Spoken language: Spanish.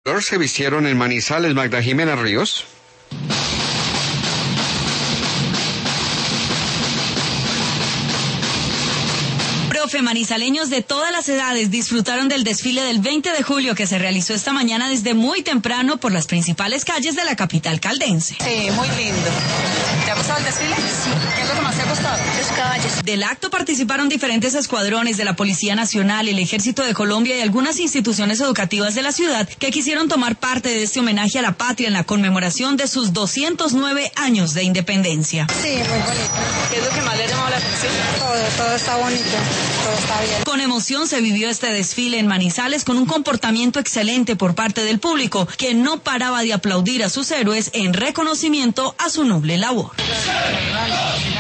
Se vistieron en Manizales, Magda Jimena Ríos. Manizaleños de todas las edades disfrutaron del desfile del 20 de julio que se realizó esta mañana desde muy temprano por las principales calles de la capital caldense. Sí, muy lindo. ¿Te ha gustado el desfile? Sí. ¿Qué es lo que más te ha gustado? Los caballos. Del acto participaron diferentes escuadrones de la Policía Nacional, el Ejército de Colombia y algunas instituciones educativas de la ciudad que quisieron tomar parte de este homenaje a la patria en la conmemoración de sus 209 años de independencia. Sí, muy bonito. ¿Qué es lo que más le ha llamado la atención? Todo está bonito. Todo está bien. Con emoción se vivió este desfile en Manizales con un comportamiento excelente por parte del público que no paraba de aplaudir a sus héroes en reconocimiento a su noble labor.